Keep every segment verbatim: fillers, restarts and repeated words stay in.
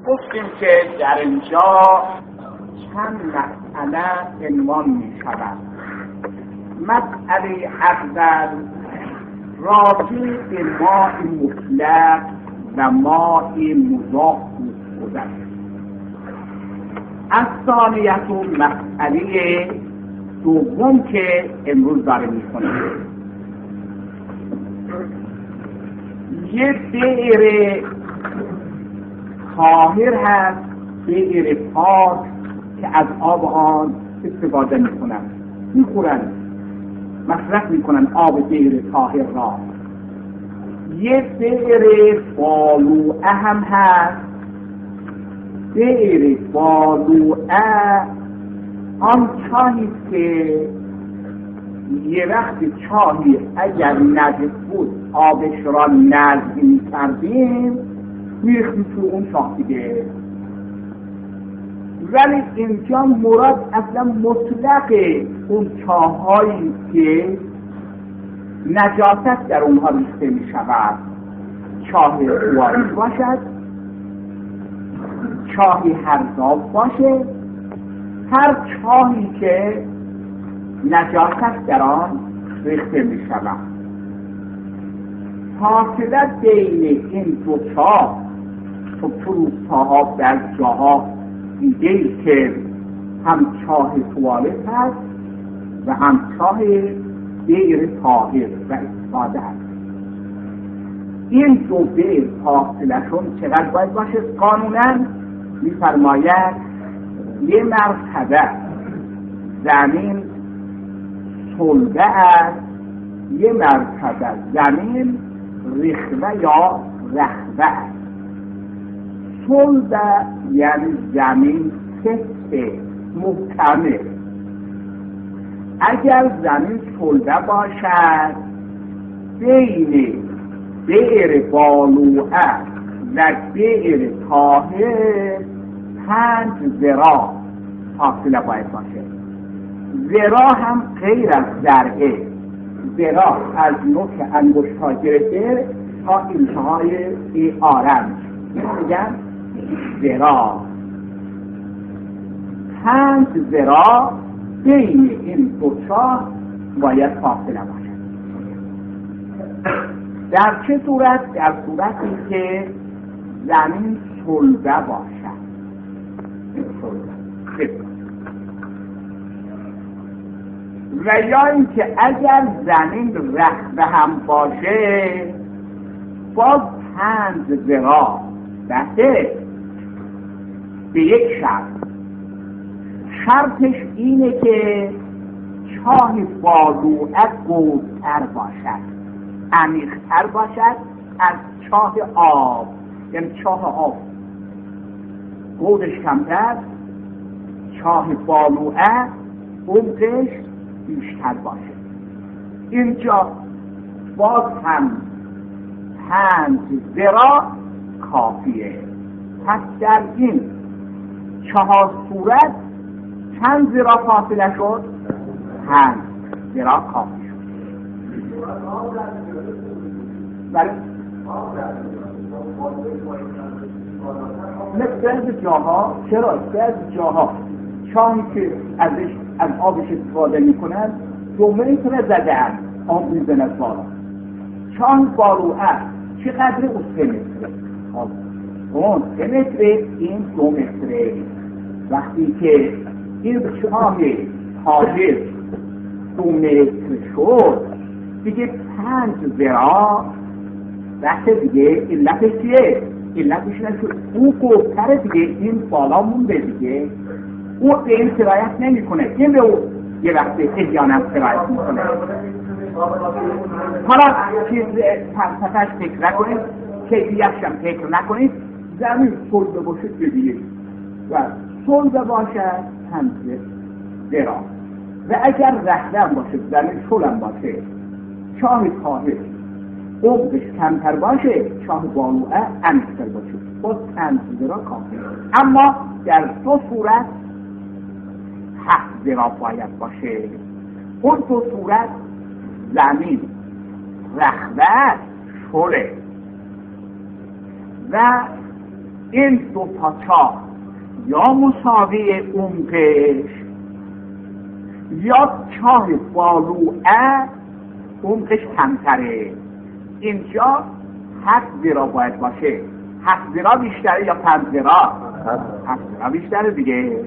گفتیم که در اینجا چند مسئله عنوان می شود. مسئله اول راجع به ماء مطلق و ماء مضاف بوده است. الثانیه مسئله دوم که امروز داره می کنیم، یه بئر طاهر هست، بئر پاک که از آب آن استفاده می کنن، می خورن، مصرف می کنن آب بئر طاهر را. یه بئر بالوعه هم هست. بئر بالوعه آن چاهی که یه وقت چاهی اگر نجس بود آبش را نزد می کردیم میخیم تو اون چاه دیگه. ولی اینجا مراد اصلا مطلق اون چاهایی که نجاست در اونها ریخته می شود، چاه وارد باشد، چاهی هرزاب باشه، هر چاهی که نجاست در آن ریخته می شود. فاصله بین این دو چاه تو روستاها در جاها دیگه که هم چاه توالت هست و هم چاه بئر طاهر و استفاده هست. این دو بئر فاصله‌شون چقدر باید باشه؟ قانونا می‌فرماید یه مرتبه زمین صلبه است، یه مرتبه زمین رخوه یا رخوه است. صلبه یعنی زمین سفت محکمه. اگر زمین صلبه باشد بین بئر بالوعه و بئر طاهر پنج ذراع فاصله باید باشه. ذراع هم غیر از ذرعه، ذراع از نوک انگشت ها گرفته تا انتهای ای آرنج میگن ذراع. پنج ذراع بین این دو چاه باید فاصله باشد. در چه صورت؟ در صورتی که زمین صلبه باشد. و یا اینکه اگر زمین رخوه هم باشه باز پنج ذراع بسه به یک شرط. شرطش اینه که چاه بالوعه گودتر باشد، عمیق‌تر باشد از چاه آب، یعنی چاه آب گودش کمتر، چاه بالوعه عمقش بیشتر باشه. اینجا باز هم پنج ذراع کافیه. پس در این چهار صورت چند ذراع فاصله شد؟ پنج ذراع کافی شد. ولی مثل جاها، چرا؟ بعضی جاها چاهی که ازش از آبش استفاده میکنن دو متر زدن آب میزنه بالا. چاه بالوعه چقدر؟ او سه متره. اون سه متره، این دو متره. وقتی که این چاه طاهر دو متر شد دیگه پنج ذراع بحث دیگه. علتش چیه؟ علتش نشد او گفتره دیگه، این بالا مونده دیگه. او به این سرایت نمی کنه، این به او یه وقت احیانا سرایت می کنه. حالا چیز فلسفه‌اش فکر نکنید، کیفیتش هم فکر نکنید. زمین صلبه باشه ببینید و صلبه باشه پنج ذراع، و اگر رخنه باشه زمین صلبه باشه، چاه طاهر عمقش کمتر باشه، چاه بالوعه عمیق‌تر باشه، باز پنج ذراع کافی. اما در دو صورت هفت ذراع باید باشه. اون دو صورت زمین رخوه شله و این دو تا چاه یا مساوی عمقش یا چاه بالوعه عمقش کمتره. اینجا هفت ذرا باید باشه. هفت ذرا بیشتره یا پنج ذرا؟ هفت ذرا بیشتره دیگه.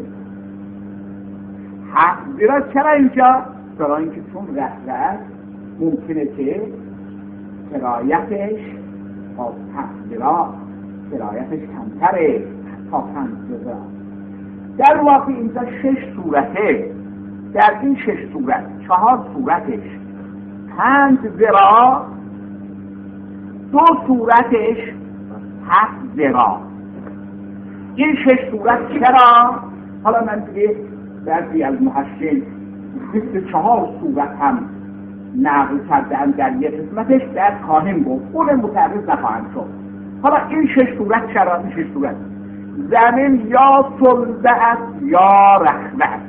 هفت ذرا چرا اینجا؟ برای اینکه چون رسرس ممکنه که سرایتش تا هفت ذرا سرایتش کمتره تا پنج ذرا. در واقع اینجا شش صورته. در این شش صورت چهار صورتش پنج ذرا، دو صورتش هفت ذرا. این شش صورت چرا؟ حالا من دیگه بعضی از محشین بیست چهار صورت هم نقل کردن در یک قسمتش در خواهیم گفت، اون متعرض نخواهم شد. حالا این شش صورت چرا؟ این شش صورت زمین یا صلبه است یا رخوه است.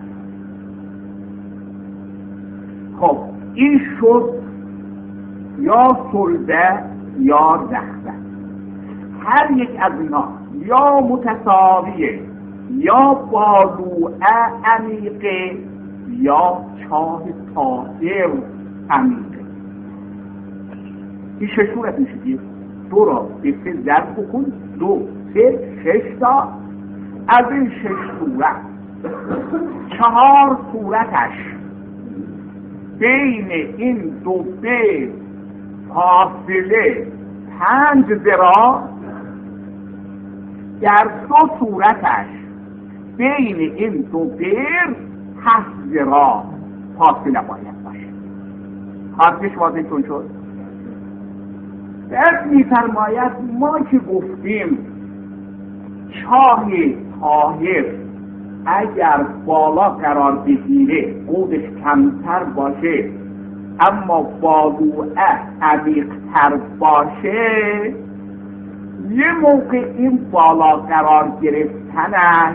خب این شد یا صلبه یا رخوه. هر یک از اینا یا متساویه یا بالوعه عمیقه یا چاه طاهر عمیقه. این شش صورت میشه که دو را به سه ضرب بکن، دو سه شش تا. از این شش صورت چهار صورتش بین این دو به فاصله پنج ذرا، در دو صورتش بین این دو بیر هفت ذرا فاصله باید باشه. حرفش واضح کن شد؟ بعد می‌فرماید ما که گفتیم چاه طاهر اگر بالا قرار بگیره قودش کمتر باشه اما بالوعه عمیق‌تر باشه، یه موقع این بالا قرار گرفتنش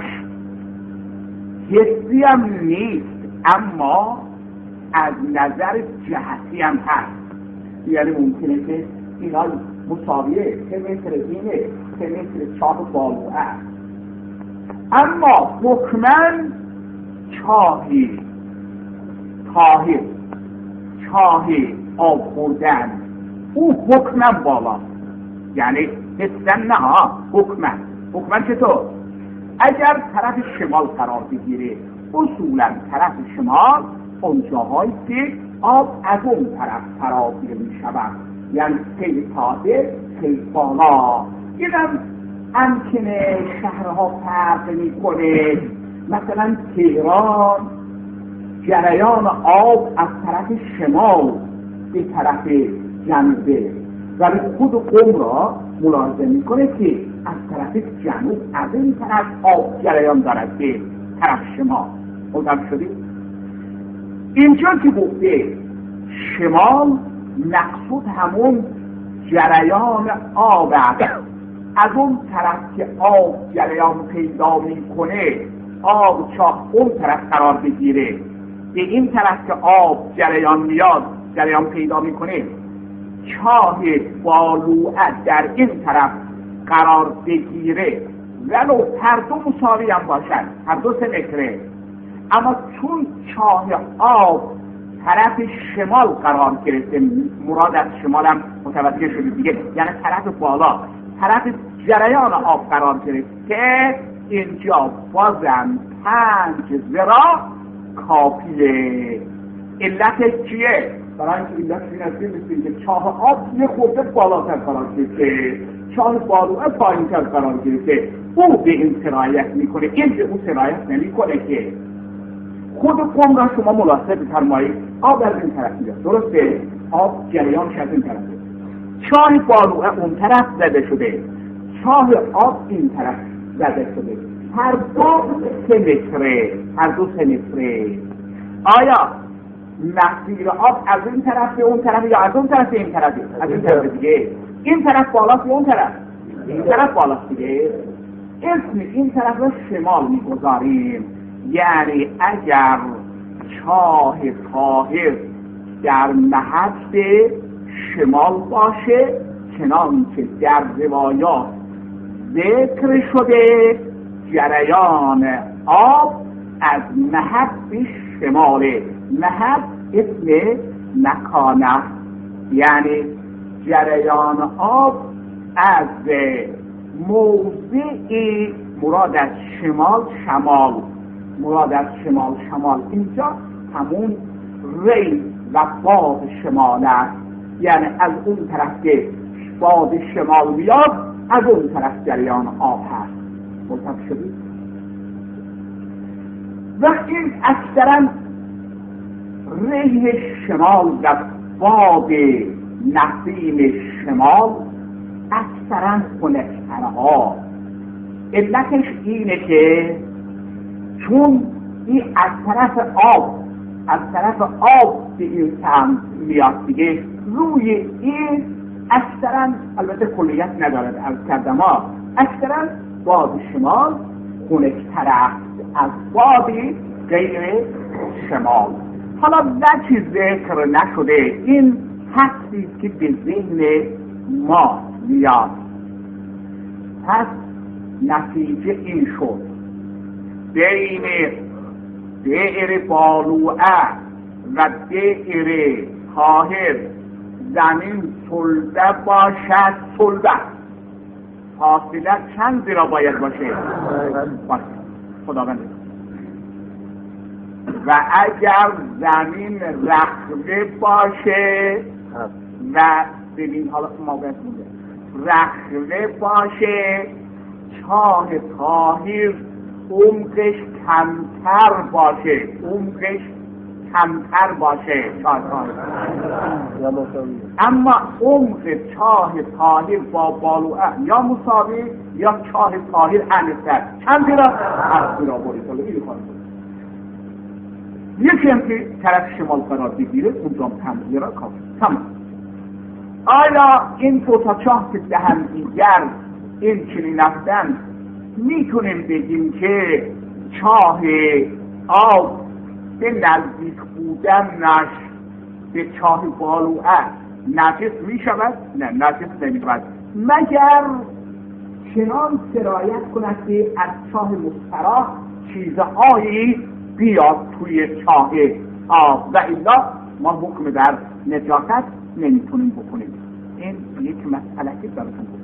حسی هم نیست اما از نظر جهتی هم هست. یعنی ممکنه که اینا مساویه، سه متر اینه، سه متر چاه بالوعه، اما حکماً چاهی طاهر، چاهی آب خوردن او حکماً بالا، یعنی حسن نه ها، حکماً حکماً چطور؟ اگر طرف شمال قرار بگیره اصولاً طرف شمال اون جاهایی که آب از اون طرف فراگیر می شود، یعنی خیلی تازه خیلی بالا. اینم امکنه شهرها فرق می کنه. مثلا تهران جریان آب از طرف شمال به طرف جنوبه، ولی خود قم را ملاحظه می کنه که از طرف جنوب از این طرف آب جریان دارد به طرف شمال. متوجه شدید؟ اینجا که گفته شمال مقصود همون جریان آب است. از اون طرف که آب جریان پیدا میکنه آب چاه اون طرف قرار بگیره، به این طرف که آب جریان میاد جریان پیدا میکنه چاه بالوعه در این طرف قرار بگیره، ولو هر دو مساوی هم باشن، هر دو سه متره، اما چون چاه آب طرف شمال قرار گرفته، مراد از شمال هم متوجه شده دیگه، یعنی طرف بالا، طرف جریان آب قرار گرفته، اینجا بازم پنج ذرا کافیه. علتش چیه؟ برای اینکه علتش این است که چاه آب یه خورده بالاتر قرار گرفته، چاه بالوعه پایین‌تر قرار گرفته، او به این سرایت میکنه، این به اون سرایت نمیکنه که. خود قم را شما ملاحظه بفرمایید، آب از این طرف میاد، درسته؟ آب جریانش از این طرفه، چاه بالوعه اون طرف زده شده، چاه آب این طرف زده شده، هر دو سه متره، هر دو سه متره. آیا مسیر آب از این طرف به اون طرف یا از اون طرف به این طرف؟ از این طرف دیگه. این طرف بالاست یا اون طرف؟ این طرف بالاست دیگه. اسم این طرف رو شمال میگذاریم، یعنی اگر چاه طاهر در محط شمال باشه، چنانچه در روایات ذکر شده جریان آب از نهب به شماله. نهب اسم مکانه، یعنی جریان آب از موضعی مراد از شمال شمال مراد از شمال شمال اینجا همون ری و باد شمال است، یعنی از اون طرف که باد شمال بیاد از اون طرف جریان آب هست. متوجه شدید؟ و این اکثرا ریح شمال و باد نسیم شمال اکثرا خنک‌ترها. علتش اینه که چون این از طرف آب از طرف آب به این سمت میاد دیگه، روی این اکثرا، البته کلیت ندارد از کردم ها، اکثرا باد شمال خنک‌تر است از باد غیر شمال. حالا وجه ذکر نشده، این حدسی که به ذهن ما میاد. پس نتیجه این شد بین دائره بالوعه و دائره طاهر زمین صلبه باشد. صلبه فاصله چند را باید باشه؟ خداوند. و اگر زمین رخوه باشه و ببین حالا ما باید بوده رخوه باشه، چاه طاهر عمقش کمتر باشه عمقش کمتر باشه چاه طاهر. اما عمق چاه طاهر با بالوعه یا مساوی یا چاه طاهر انستر. چند را؟ از را باری ساله این خواهد. یکی هم که طرف شمال قرار بگیره اونجا هم را کافی. تمام. آیا این دو تا چاه که دهن دیگر این چنین نفتن میتونیم بگیم که چاه آب به نزدیک بودنش به چاه بالوعه نجس میشود؟ نه، نجس نمیشود مگر چنان سرایت کند که از چاه مستراح چیزهایی بیاد توی چاه آب و الا ما حکم در نجاست نمیتونیم بکنیم. این یک مسئله که براتون بود.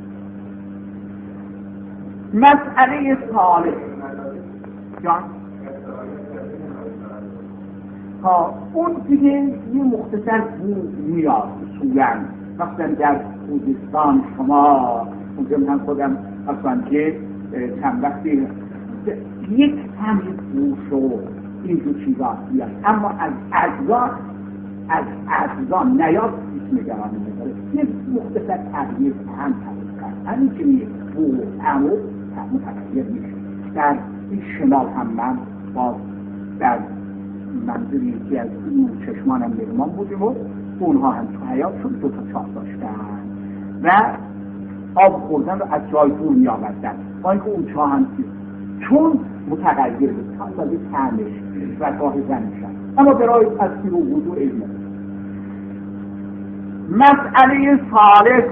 مسئله ثالث جان ها اون دیگه یه مختصر بود میاد اصولا. مثلا در خوزستان شما اونجا من خودم اصلا که چند وقتی یک همین بوش و اینجور چیزا بیاد، اما از اجزا از اجزا نیاد هیچ نگرانی نداره. یک مختصر تغییر هم تغییر کرد، همین که یک بو عمود متغیر میشه. در این شمال هم من باز در منزل یکی از این چشمانم مهمان بودیم و اونها هم تو حیاتشون دو تا چاه داشتن و آب خوردن رو از جای دور می آوردن، با اینکه اون چاه هم چون متغیر بود تا سازی تعمش و گاهزن میشن، اما برای تصویر و وضوع علمه. مسئله ثالث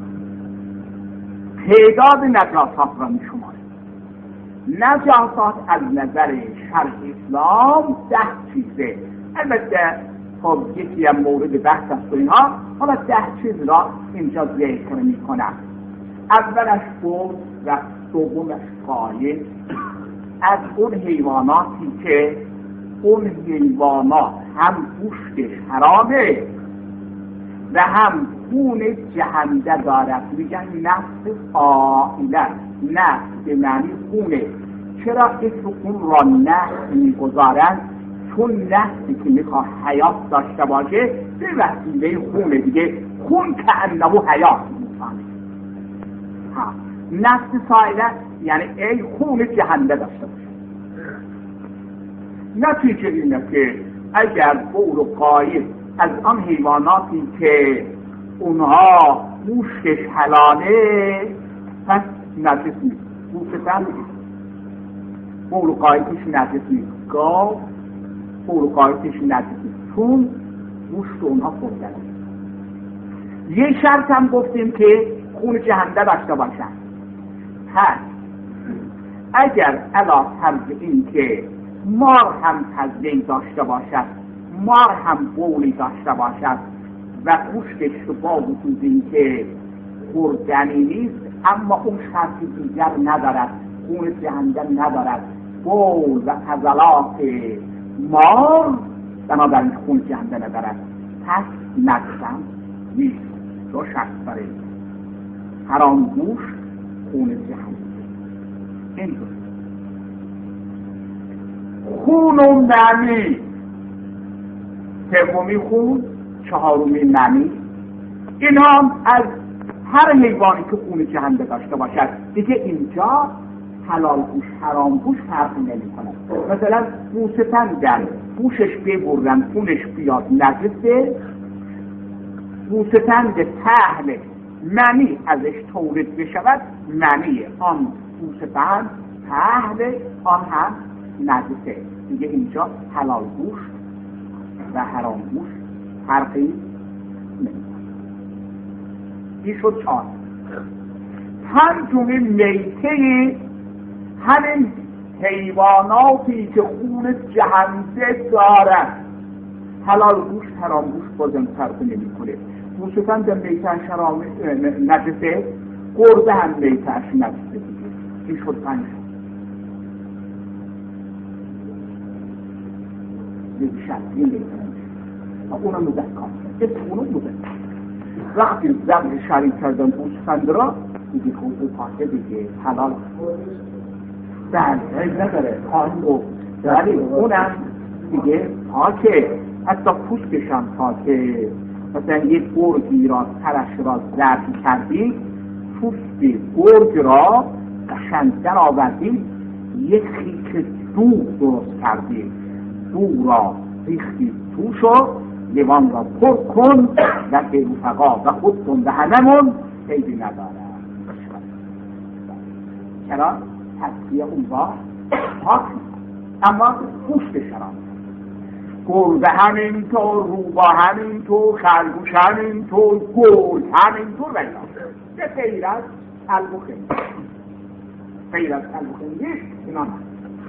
تعداد نجاسات را می شماره. نجاسات از نظر شرع اسلام ده چیزه. البته خب یکی هم مورد بحث است و اینها، حالا ده چیز را اینجا ذکر می کنم. اولش بود و دومش قایل از اون حیواناتی که اون حیوانات هم گوشتش حرامه و هم خون جهنده دارد. میگن نفس فاعله، نفس به معنی خونه. چرا اسم خون را نفس میگذارن؟ چون نفسی که میخواد حیات داشته باشه به وسیله خونه دیگه. خون که انه حیات میکنه. نفس فاعله یعنی ای خون جهنده داشته باشه. نتیجه اینه که اگر بول و قایل از آن حیواناتی که اونها گوشتش حلاله پس نجس نیست. گوشت هم بول و قایلش نجس نیست. گاو بول و قایلش نجس نیست چون گوشت اونها خوردنه. یه شرط هم گفتیم که خون جهنده داشته باشن. پس اگر علا فرض این که مار هم تزیین داشته باشد، مار هم بولی داشته باشد و گوشتش با وجود این که خوردنی نیست، اما اون شرطی دیگر ندارد، خون جهنم ندارد، بول و عضلات مار بنابراین خون جهنم ندارد، پس نقصم نیست. دو شرط داره، حرام گوشت، خون جهنم. این دو خون و منی، سومی خون، چهارمی منی. اینا از هر حیوانی که خون جهنده داشته باشد دیگه اینجا حلال گوشت حرام گوشت فرق نمی کند. مثلا گوسفند گوشش ببرن خونش بیاد نجسه، گوسفند پهن منی ازش تولید بشود، منی آن گوسفند پهن آن هم نجسه. دیگه اینجا حلال گوشت و حرام گوشت فرقی نمی. این شد چهار. پنجمی میته، همین حیواناتی که خون جهنده دارند. حلال گوشت حرام گوشت بازم فرق نمی کنه. گوسفند میتهش حرام نجسه، گربه هم میتهش نجسه. این شد پنج. یه شرطی میتهش اونم مذکر، اسمونو مذکر. وقتی ذبح شریک کردن گوسفند را دیگه خوب پاکه دیگه حلال بله عیب نداره خواهیم گفت، ولی اونم دیگه پاکه، حتی پوستش هم پاکه. مثلا یک گرگی را سرش را ذبح کردی، پوست گرگ را قشنگ در آوردی، یک خیک دور درست کردی، دور را ریختی توش و لیوان را پر کن و به رفقا و خودتون و هممون خیلی نداره. چرا؟ تصفیه اون با پاک، اما پوست شرام. گربه همینطور، روبا همینطور، خرگوش همینطور، گرگ همینطور و اینا. به غیر از قلب و خنزیر، غیر از قلب و خنزیر اینا نه.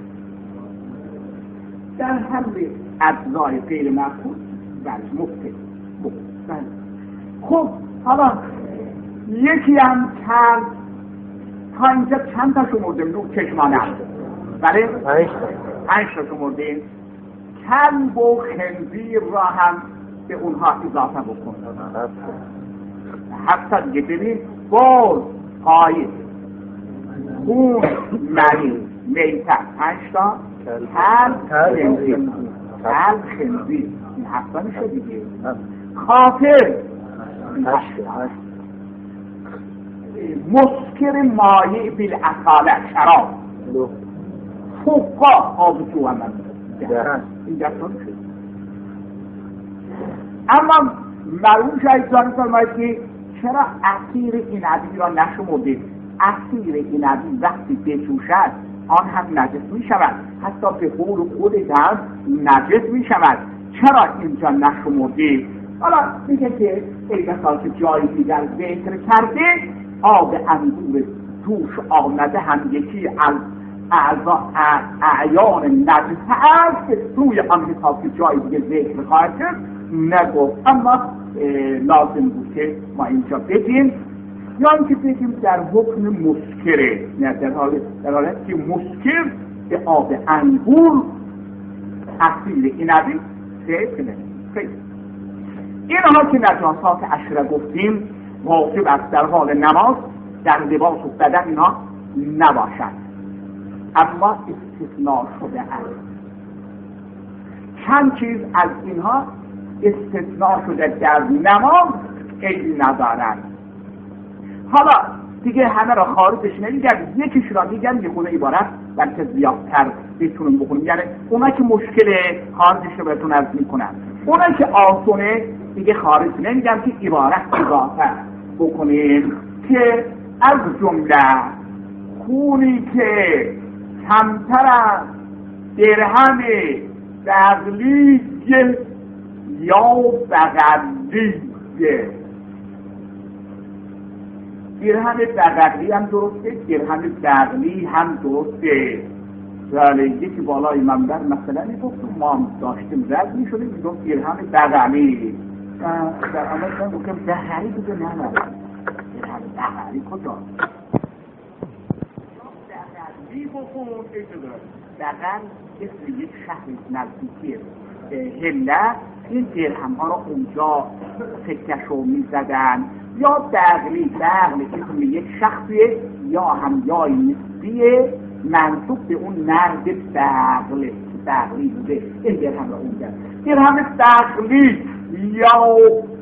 در حل اجزای غیر مأکول بله مفته. بله خب حالا یکی هم چند تا اینجا چند تا شمردیم رو چشمانه هم بله؟ پنج تا شمردیم. کلب و خنزیر را هم به اونها اضافه بکن. حتی دیگه ببین بول، قایب، خون، منی، میته پنج تا، کلب، خنزیر کلب، خنزیر این حتی میشه دیگه. خاطر مسکر مایع بالاصاله شراب، فوقا آبجو هم این دستان شد. اما مرحوم شهید زاده فرماید که چرا عصیر عنبی را نشمردید؟ عصیر عنبی وقتی بجوشد آن هم نجس می شود، حتی به قول خودت هم نجس می شود. چرا اینجا نشمردید؟ حالا میگه که ای بسا که جایی دیگر ذکر کرده آب انگور توش آمده هم یکی از اعضا اعیان نجسه است، روی آن حساب که جایی دیگه ذکر خواهد کرد نگفت. اما لازم بود که ما اینجا بگیم، یا اینکه بگیم در حکم مسکره، نه در حال در حالت که مسکر به آب انگور عصیر عنبی ذکر نمی‌کنه. اینها که نجاسات عشره گفتیم واجب است در حال نماز در لباس و بدن اینا نباشد، اما استثناء شده است. چند چیز از اینها استثناء شده در نماز عیبی ندارند. حالا دیگه همه را خارجش نمیگرد، یکیش را میگن یه خونه عبارت بلکه زیادتر بتونم بخونیم، یعنی اونا که مشکله خارجش رو بهتون عرض میکنن، اونا که آسونه دیگه خارج نمیگن که عبارت اضافه بکنیم که از جمله خونی که کمتر از درهم دقلیق یا بغلیق درهم دقلی هم درسته، درهم دقلی هم درسته. ولی یکی بالای منبر مثلا میگفت ما هم داشتیم رد میشده میگفت درهم دقلی. در عمل من گفتم دقلی بوده نه نه درهم دقلی کجا؟ دقلی بخون دقل اسم یک شهر نزدیکی هله. این درهم ها رو اونجا سکشو میزدن. یا دقلی دقلی اسم یک شخصیه یا هم یای نسبیه منصوب به اون نرد دقلی دقلی بوده. این درهم رو اونجا درهم دقلی یا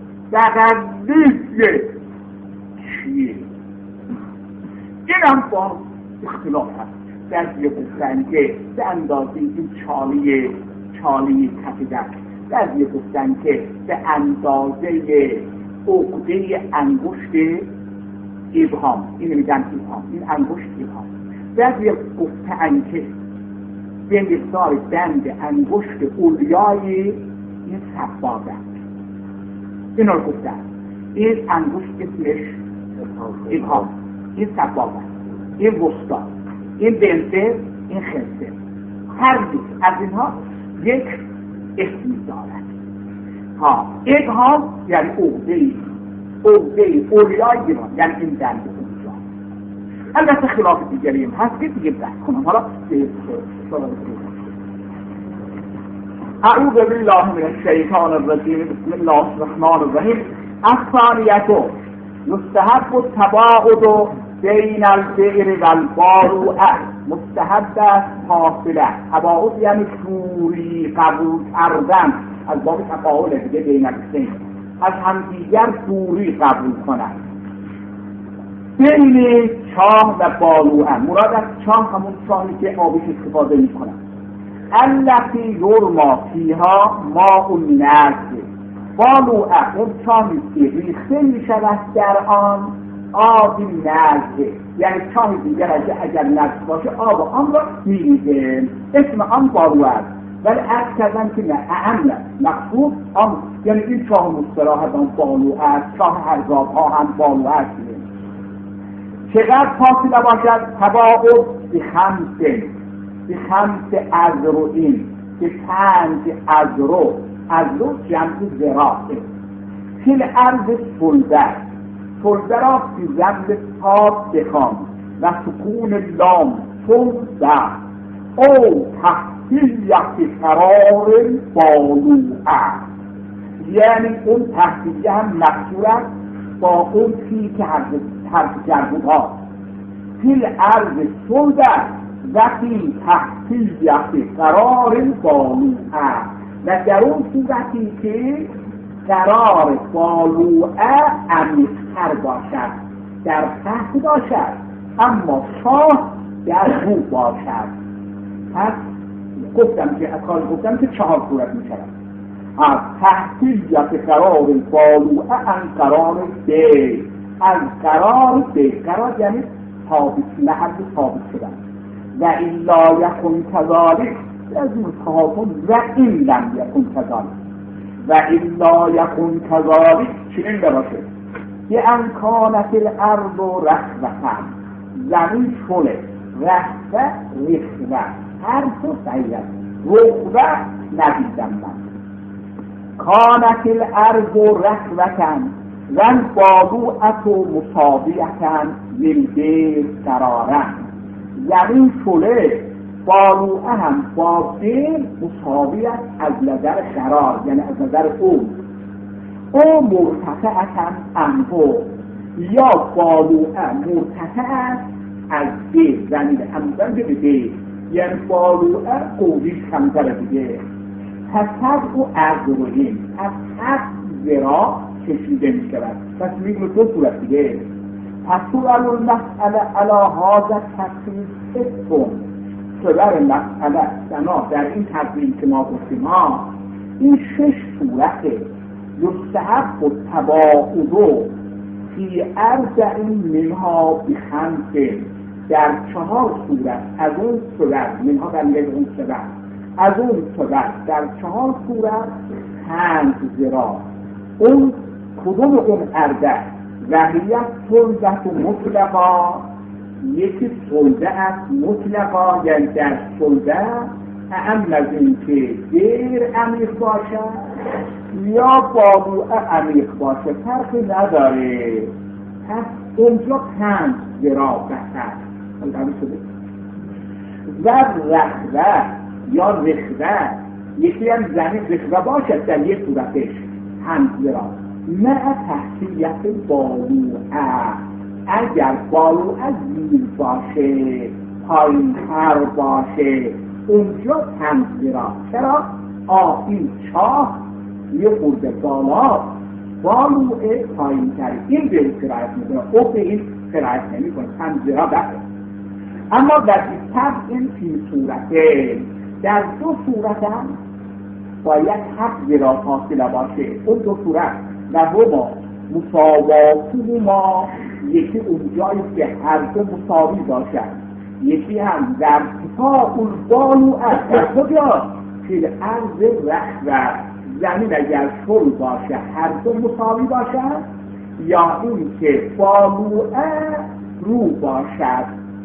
دقلیه چیه؟ این هم با اختلاف هست. در یه گفتن که به اندازه این چالی چالی کفیدن، در یه گفتن که به اندازه عقده انگشت ابهام، این میگن ابهام، این انگشت ابهام. در یه گفتن که به مقدار دند انگشت اولیای این سبابه، این رو گفتن این انگشت اسمش ابهام، این سبابه، این وسطا، این بنته، این خنسه. هر دو از اینها یک اسمی دارد. ها ابهام یعنی عقده عقده اولیای گران، یعنی این دند اونجا. البته خلاف دیگری هم هست که دیگه بحث کنم. حالا اعوذ بالله من الشیطان الرجیم بسم الله الرحمن الرحیم. الثانیة یستحب التباعد بین البئر و الباروعه. مستحب است فاصله. تباعد یعنی دوری قبول کردن، از باب تقابل دیگه بین البئر، از همدیگر دوری قبول کنند. بین چاه و باروعه، مراد از چاه همون چاهی که آبش استفاده می کنند. التي یرما فیها ماء نزد. باروعه اون چاهی که ریخته می شود در آن آبی نزده، یعنی چاه دیگر اگر نزد باشه آب آن را میریزه، اسم آن باروعه است. ولی عرض کردن که نه اهم مقصود آن، یعنی این چاه مصطلح آن باروعه است. چاه حرزاب ها هم باروعه است. چقدر فاصله باشد؟ تباعد به خمسه به خمسه ازروئین، به پنج ازرو. ازرو جمع ذراعه. فی الارض سلده، سلده را فی ضم تاب بخوان و سکون لام سلده او تحتیت قرار بالوعه، یعنی اون تحتیه هم مقصور است با اون فی که حرف جربود ها. فی الارض سلده و فی تحتیت قرار بالوعه، و در اون صورتی که قرار بالوعه عمیق‌تر باشد، در تحت باشد اما شاه در رو باشد. پس گفتم که اکال گفتم که چهار صورت می شود. از تحتیت قرار بالوعه ان قرار دی، از قرار دی، قرار یعنی ثابت، محل ثابت شدن. و الا یکن کذالک، از اون تحاکم و این لم یکن کذالک، و الا یکن کذالک چنین باشه. یه انکانت الارض و رخوتن، زمین شله، رخوه رخوه، هر تو سیرد، رخوه ندیدم من. کانت الارض و رخوتن ون بالوعت و مصابیتن للبیر قرارن. زمین شله، بالوعه هم با بیر مصابیت از نظر قرار، یعنی از نظر اون. او مرتفعتن انهو، یا بالوعه مرتفع است از بیر، زمین همزن به بیر، یعنی بالوعه قولی کمتر دیگه. پس هر او ارزوین از هر ذراع کشیده می شود. پس میگم دو صورت دیگه. پس سؤال المسئله علا هذا تفصیل ستون، سؤال مسئله بنا در این تفصیل که ما گفتیم ها، این شش صورته. یستحب و تباعدو فی ارجع منها بخمسه، در چهار صورت از اون صورت منها در لیل اون صورت از اون صورت در چهار صورت پنج ذراع. اون کدوم اون ارجع؟ وحیت سلطت و مطلقا، یکی سلطه است مطلقا، یعنی در سلطه اهم از این که دیر عمیق باشد یا بابوعه عمیق باشه فرقی نداره. پس اونجا پنج ذراع بسر و رخوه یا رخوه، یکی هم زمین رخوه باشد در یک صورتش پنج ذراع مع تحصیلیت بالوعه، اگر بالوعه زیر باشه پایین‌تر باشه اونجا پنج ذراع. چرا؟ آه این چاه یه خورده بالا بالوعه پایین‌تر، این به این قرائت میکنه، او به این قرائت نمی کنه، پنج ذراع بسه. اما در این این فی صورته، در دو صورت هم باید هفت ذراع فاصله باشه. اون دو صورت و هما مساواتون ما، یکی اونجایی که هر دو مساوی باشد، یکی هم در ارتفاع البالو است. در کجا؟ که عرض رخوه، زمین اگر شل باشه هر دو مساوی باشد، یا این که بالوعه رو باشد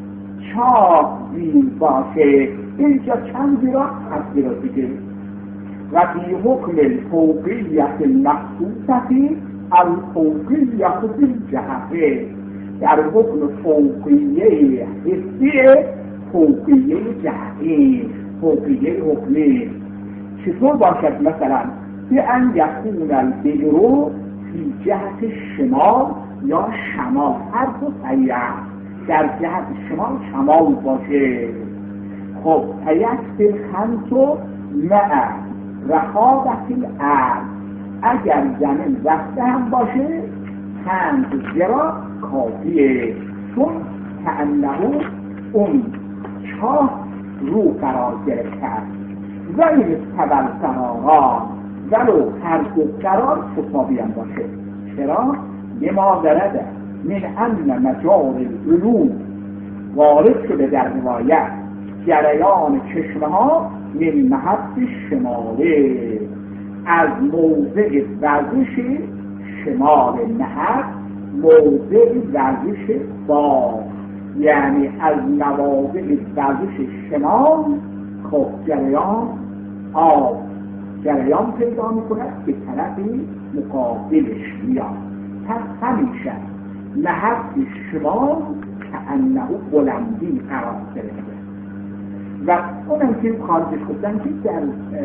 چاه زیر باشه، اینجا چند ذراع؟ هفت ذراع دیگه. و فی حکم الفوقیت المخصوصتی الفوقیت بالجهته، در حکم فوقیه حسی فوقیه جهتی، فوقیه حکمی چطور باشد؟ مثلا به ان یکون البئر فی جهت شمال یا شمال، هر دو صحیح در جهت شمال شمال باشه. خب فیکفی الخمس مع رخاوة الارض، اگر زمین رفته هم باشه پنج ذراع کافیه، چون کأنه اون چاه رو قرار گرفته است. و این استبل قراران ولو هر دو قرار مساوی هم باشه. چرا؟ لما ورده من ان مجار العلوم، وارد شده در روایت جریان چشمه ها من محط شماله، از موضع ورزش شمال نهر موضع ورزش باغ، یعنی از مواضع ورزش شمال خب جریان آب جریان پیدا میکند که طرفی مقابلش میاد. پس همیشه نهر شمال کأنه بلندی قرار گرفته. و اونم که خارجش گفتن که در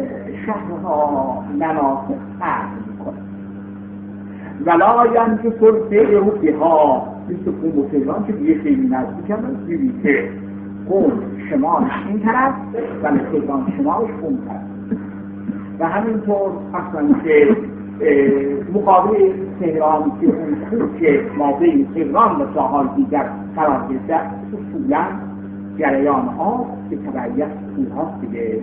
شهرها مناطق فرق میکنه. ولا ینجس البئر بها، مثل قوم و تهران که دیگه خیلی نزدیک هم از دیگه قوم شمالش این طرف ولی تهران شمالش اون طرف. و همینطور اصلا که مقابل تهران که اون خوب که ما بین تهران و ساحل دیگر قرار گرفته اصولا جریان آب که تبعیت کوه‌هاست دیگه.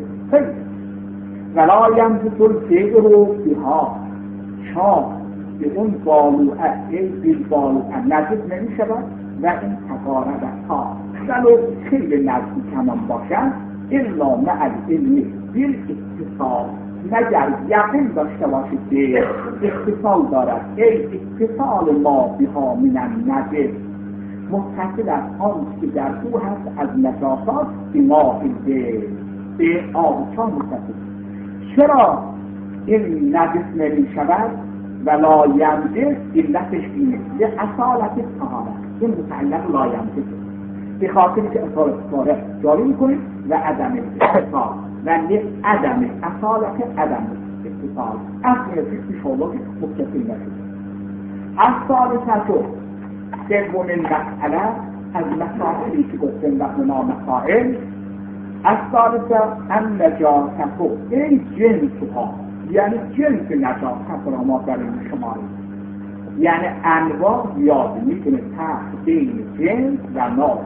ولا ینجس البئر بها، چاه به اون بالوعه ای بیل بالوعه نزدیک نمی شود و این تقارب ها ولو خیلی نزدیک همان باشند الا مع العلم بیل اتصال، مگر یقین داشته باشید که اتصال دارد. ای اتصال ما بها من النجس، متصل از آن که در او هست از نجاسات به ما به آب چاه متصل. چرا این نجس نمی شود؟ ولا ینجس علتش اینه به اصالت طهارت، این متعلق لا ینجس به خاطر که اصال طهارت جاری میکنید و عدم اتصال و عدم اصالت عدم اتصال اصل فیسی شولوک متصل نشد. اصال تشو سومین مسئله از مسائلی که گفتیم بخنا مسائل اصال ان نجاستو ای جنسها، یعنی جنس نجاست را ما در این شماری، یعنی انواع زیاده میتونه فرق بین جنس و نوع.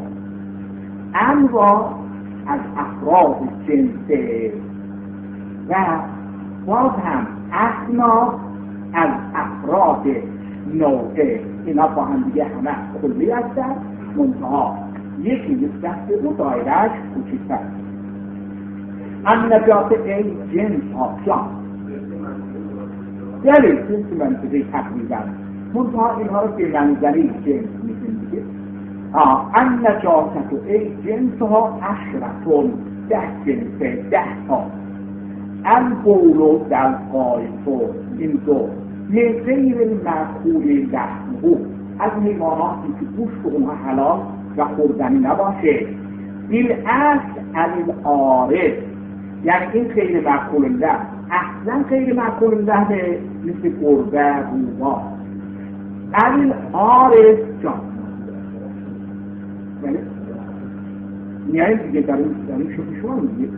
انواع از افراد جنسه و باز هم اصناف از افراد نوعه، اینا با هم دیگه همه کلی هستن، منتها یکی نسبت به او دایرهش کوچکتر. ان نجاست ای جنس ها جان دلیل جنس منطقه تقریبا منتها اینها رو به منظری جنس میگیم دیگه. آه ان نجاست ای جنس ها عشرتون، ده جنسه، ده تا. ان قولو در قایتو، این دو من غیر المعقول لحمه، از حیواناتی که گوشت اونها حلال و خوردنی نباشه. بالاصل العارض، یعنی این غیر معقول لحم اصلا غیر معقول لحم مثل گربه، روباه. العارض جان یعنی یعنی دیگه در این در این شکل شما میگه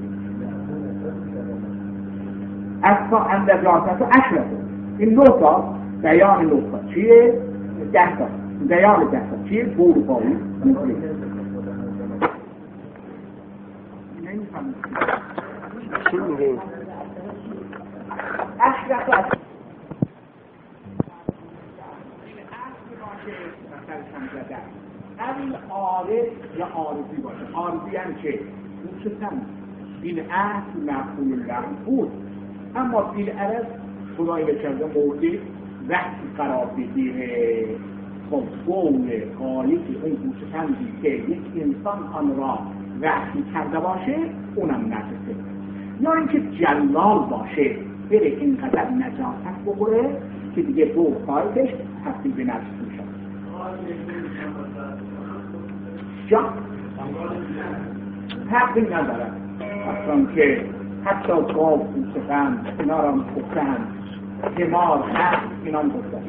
اصلا اندجاست و اشرف، این نو تا بیان نو تا چیه؟ ده تا بیان ده تا چیه؟ بور باوی نمیفهمید چی میگه؟ اشرف و اشرف این عارض یا عارضی باشه. عارضی هم که موشتن این اصل مفهوم لحم بود، اما فیل عرض خدای بچرده موردی وقتی قرار بگیره خب بول خالق اون موشتندی که یک انسان آن را وحشی کرده باشه اونم نجسه، یا اینکه جلال باشه بره اینقدر نجاست بخوره که دیگه بول خالقش تبدیل به نجس میشه. جا حقی ندارد اصلا که حتی گاو بوسفند اینا را گفتند، حمار حق اینا هم گفتند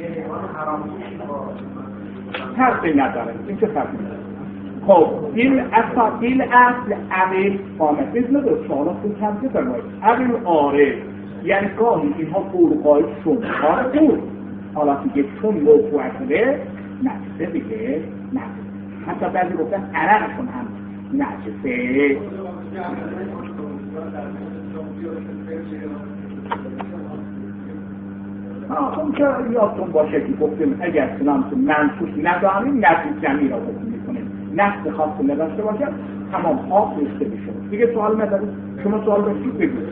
حقی ندارد. این چه فرقی ندارد؟ خب این اصلا این اصل عمیل آمد این نداره سوالا خود چند بفرمایید. عمیل آره یعنی گاهی اینها فرقای شمخار بود، حالا دیگه چون موضوع شده نجسه دیگه نجسه. حتی بعضی گفتن عرقشون هم نجسه. آه اون که یادتون باشه که گفتیم اگر سنانتون منصوص نداریم نجس جمعی را حکم میکنیم، نقص خاصی نداشته باشه تمام آب رشته بشه. دیگه سوال نداریم؟ شما سوال داشتید بگید.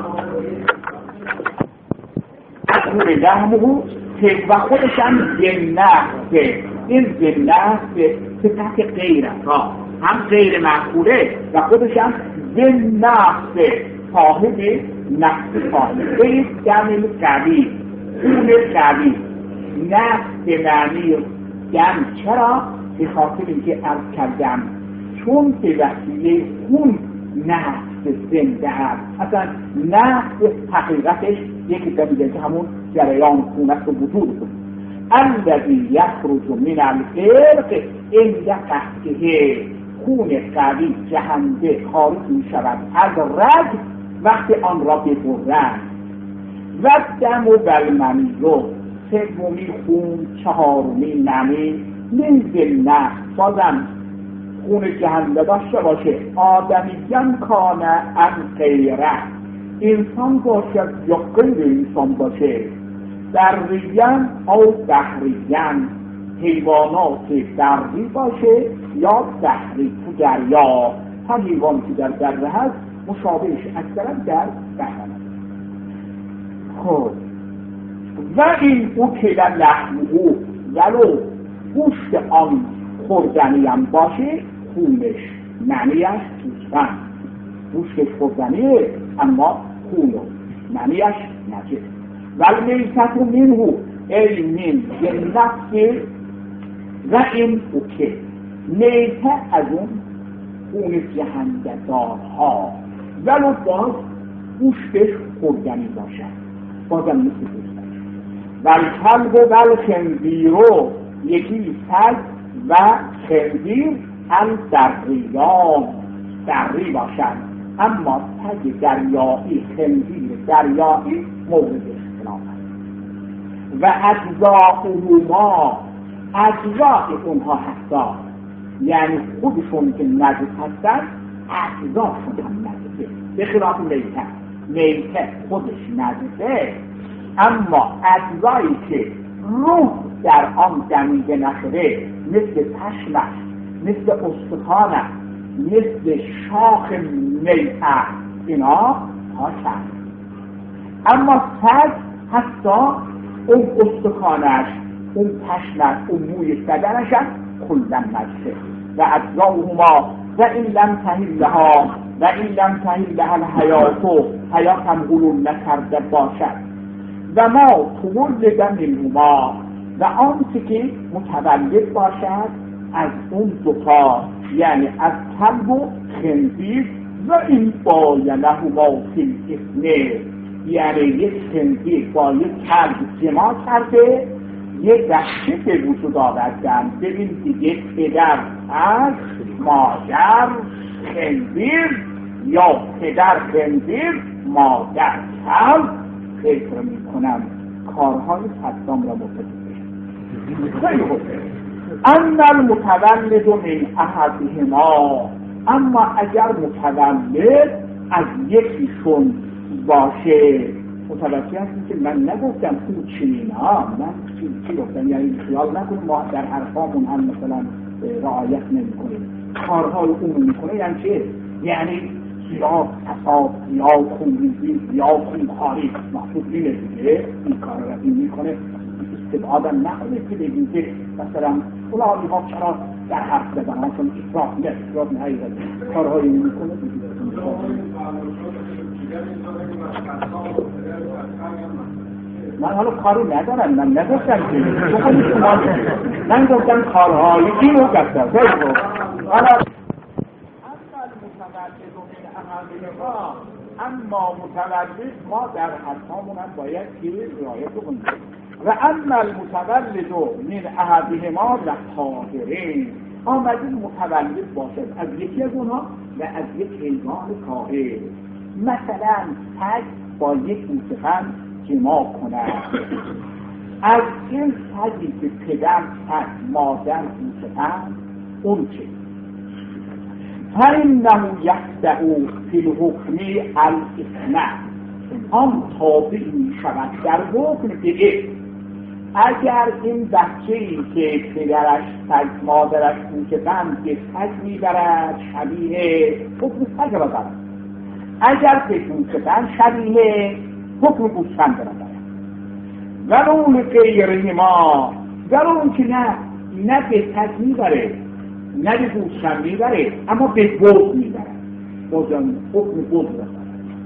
از نور لحمه و خودش هم جنحه، این جنحه صفت غیر ها هم غیر معقوله و خودش هم جنحه صاحب نفس صاحب غیر دم قوی، خون قوی. نفس به معنی دم، چرا؟ به خاطر اینکه عرض کردم چون به وسیله خون نفس زنده است. اصلا نفس حقیقتش یکی دمیده که همون جریان خون است و وجود است. الذی یخرج من العرق عند قحطه، خون قوی جهنده خارج می شود از رگ وقتی آن را ببرند. و دم و بلمنی رو سومی خون، چهارمی نمی، منزل نه بازم خون جهنده داشته باشه. آدمیان کانه از غیره، انسان باشد یا غیر انسان باشه. دریان او بحریان، حیوانات دری باشه یا بحری تو دریا. هم حیوان که در دره هست مشابهش اکثرا در بحر. خب و این او که در لحمه ولو گوشت آن خوردنی هم باشه خونش معنیش توسفند، گوشتش خوردنیه اما خونو معنیش نجس. ولی میتت و منهو ای من جنت و این او که میته از اون خون جهندگارها ولو باز گوشتش خوردنی باشد بازم مثل گوشتش. ولی کلب و ول خنزیرو، یکی سگ و خنزیر هم دریان دری باشد، اما سگ دریایی خنزیر دریایی مورد اختلاف است. و اجزاؤهما، اجزای اونها هستا یعنی خودشون که نجس هستن اجزاشون هم نجسه، به خلاف میته. میته خودش نجسه اما اجزایی که روح در آن دمیده نشده مثل پشمش، مثل استخوانش، مثل شاخ میته اینا پاکن. اما سگ حتی اون استخوانش اون پشمت اون موی بدنشم کلن مجده و اجزاؤهما و این لم تهل لها و این لم تهل لها الحیاتو حیات هم غلول نکرده باشد و ما تولد منهما و آنچه که متولد باشد از اون دوتا یعنی از کلب و خنزیر و این باینهما فی الاثنین یعنی یک خنزیر با یک کلب جماع کرده یک بچه به وجود آوردن. ببین دیگه پدر از مادر خنزیر یا پدر خنزیر مادر کلب فکر می کنم کارهای صدام را متوجه خیلی خوب. اما المتولد من احدهما اما اگر متولد از یکیشون باشه متوجه هستیم که من نگفتم اون چنین ها من چی, چی گفتم یعنی خیال نکنیم ما در حرفامون هم مثلا رعایت نمی کنیم کارهای اون می کنه یعنی چه؟ یعنی یا تصاد یا خونریزی یا خونخواری محصول اینه دیگه این کار را این می کنه استبعادا نکنه که بگیم که مثلا فلانی ها چرا در حرف بزن ها چون اصراف نه اصراف نه حقیقت کارهایی می کنه من حالا کاری ندارم من نگفتم که بخونی شما من گفتم کارهایی این رو گفتم حالا اما متولد ما در حدهامون هم باید که رعایت کنیم و اما المتولد من احدهما لطاهرین آمده متولد باشد از یکی از اونها و از یک حیوان طاهر مثلا سگ با یک گوسفند جماع کند از این سگی که پدر سگ مادر گوسفند اون چه فإنه یخدع فی الحکم الاثنین آن تابع می شود در حکم دیگه اگر این بچه‌ای که پدرش سگ مادرش گوسفند به سگ میبرد شبیه حکم سگ را دارد اگر به گوسفند شبیه حکم گوسفند را دارد ولو لغیرهما ولو که نه نه به سگ میبره نه به گوسفند میبره اما به بز میبره بازم حکم بز را دارد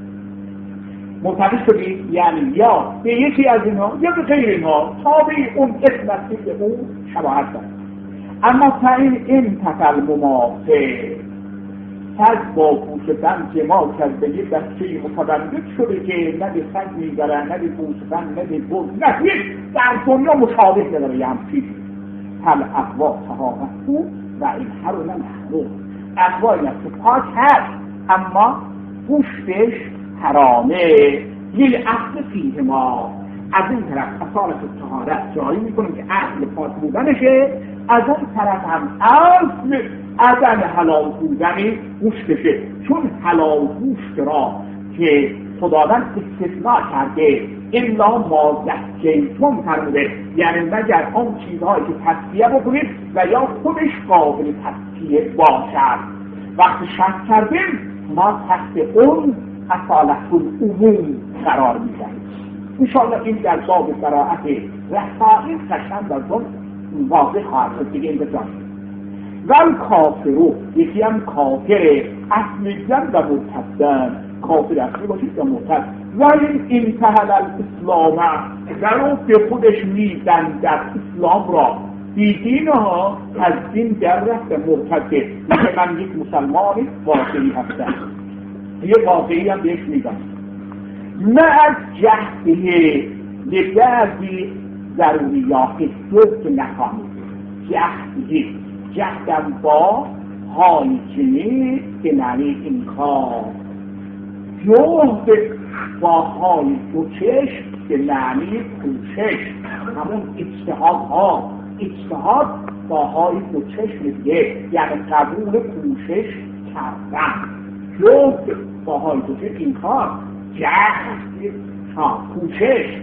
متوجه شدید یعنی یا به یکی از اینها یا به غیر اینها تابع اون اسمتی که اون شباهت دارد اما تا این این تفل مماثل سگ با گوسفند جماع کرد به یک بچه متولد شده که نه به سگ میبرن نه به گوسفند نه به بز نه هیچ در دنیا مشابه نداره یه هم چیزی هل اقوا طهارت او و این هر اونه محروم اقوایی هست که پاک هست اما گوشتش حرامه لیل اصل فیه ما از این طرف اصالت طهارت جایی میکنیم که اصل پاک بودنشه از اون طرف هم اصل عدم حلال بودن گوشتشه چون حلال گوشت را که خداوند استثناء کرده الا ما زکیتم فرموده یعنی مگر آن چیزهایی که تصفیه بکنید و یا خودش قابل تصفیه باشد وقتی شک کردیم ما تحت اون اصالت العموم قرار میدهیم انشاءالله این در باب براءت رسائل قشنگ از اون واضح خواهد شد دیگه این بجان ول کافرو یکی هم کافر اصلیدن و مرتدن کافر اصلی باشید یا مرتد و این انتهل الاسلام درو به خودش میدن در اسلام را دیدین ها از دین در رفت مرتده من یک مسلمانی واقعی هستم یه واقعی هم بهش میدن نه از جهده لبعضی ضروریات جز که نخواهید جهده جهدم با های چنی که معنی انکار جهد با های دو چشم که معنی کوشش همون اجتهاد ها اجتهاد با های دو چشم دیگه یعنی قبول کوشش کردن جهد با های دو چشم انکار جهد ها کوشش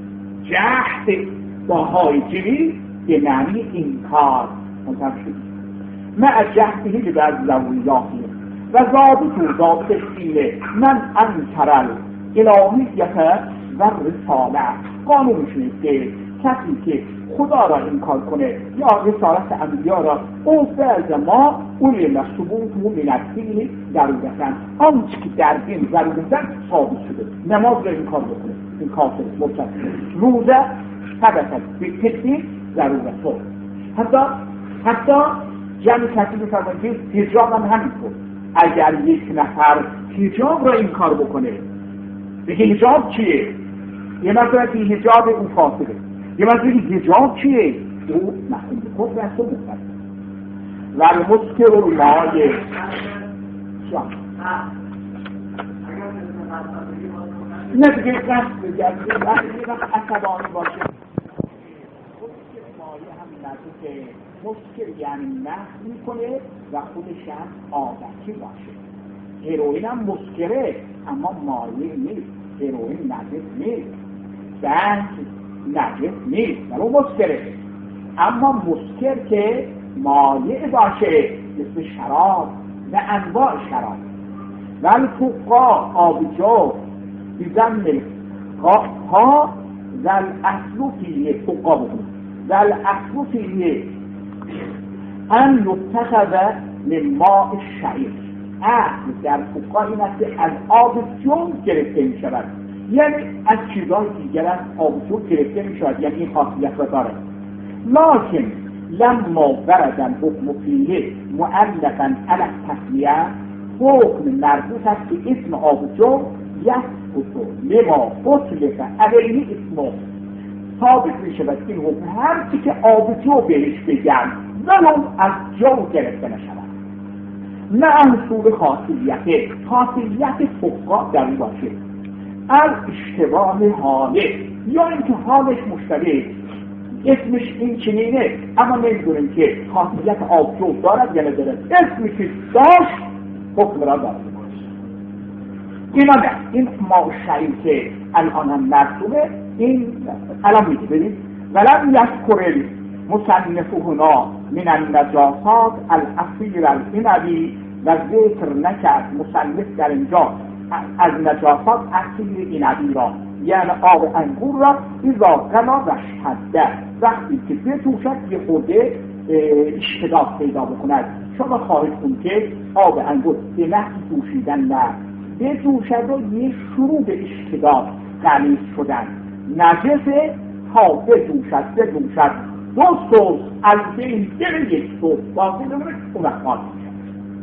جهد با های چنی که معنی انکار متفشید مع جهده که بعض ضروریاتی و ضابط و ضابطش اینه من انکرل الهیت و رساله قانونش نیست که کسی که خدا را انکار کنه یا رسالت انبیا را او فرض ما اون ثبوت و منفی ضرورتن آنچه که در دین ضرورتن ثابت شده. نماز را انکار بکنه این کافر مرتد، روزه ثبتت به کسی ضرورت. حتی حتی جمع کسی بفرمایید که حجاب هم همینطور. اگر یک نفر حجاب را انکار بکنه بگه حجاب چیه؟ یه مثلا که حجاب او فاسده، یه مثلا که حجاب چیه؟ او محکوم خود رسول مستد و المسکر المای شام نه دیگه قصد بگرد وقتی عصبانی باشه مایه هم نزدیک مسکر یعنی نخ میکنه و خودش هم عادتی باشه. هروئین هم مسکره اما مایه نیست. هروئین نجس نیست، بنج نجس نیست ولی مسکره. اما مسکر که مایه باشه مثل شراب و انواع شراب. ولی فقا آبجو بیزن ها ذل اصلو فیه فقا بکنه ذل اصلو فیه ان یتخذ من ماء الشعیر. اصل در فقا این است که از آب جون گرفته می شود، یعنی از چیزهای دیگر از آب جون گرفته می شود، یعنی این خاصیت را دارد. لکن لما وردن حکم فیه معلقا علی التسمیه حکم مربوط است که اسم آب جون یثبت لما اطلق علیه اسمه ثابت می شود این حکم هر چی که آب جو بهش بگن ولو از جو گرفته نشود، نه انصور خاصیت خاصیت فقا در این باشه. از اشتباه حاله یا اینکه حالش مشتبه اسمش این چنینه اما نمیدونیم که خاصیت آبجو دارد یا ندارد، اسمی که داشت حکم را دارد. اینا نه این ما شعیر که الان هم مرسومه این الان میگه ببین ولم یذکر مصنف هنا من النجاسات الاصیر العنبی و ذکر نکرد مصنف در اینجا از نجاسات اصیل عنبی را یعنی آب انگور را اذا غلا و شده وقتی که بجوشد یه خورده اشتداد پیدا بکند. شما خواهید کن که آب انگور به نحو جوشیدن نه بجوشد و یه شروع به اشتداد غلیظ شدن نجسه تا بجوشد بجوشد دو سوز از بین دل یک سوز باقی نمونه اون اخواد میشد.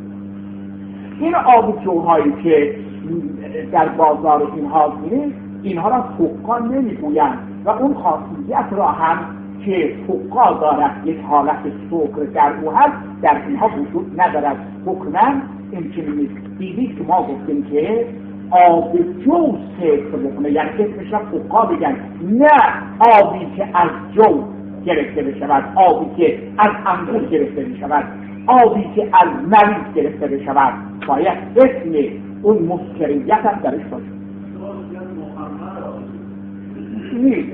این آبجوهایی که در بازار اینها می‌بینید اینها را فقا نمیگویند و اون خاصیت را هم که فقا دارد یک حالت سکر در او هست در اینها وجود ندارد. حکما این که دیدید که ما گفتیم که آبجو سکر بکنه یعنی اسمش را فقا بگن، نه آبی که از جو گرفته بشود، آبی که از انگور گرفته بشود، آبی که از مریض گرفته بشود باید اسم اون مسکریت هم درش باشه. نیست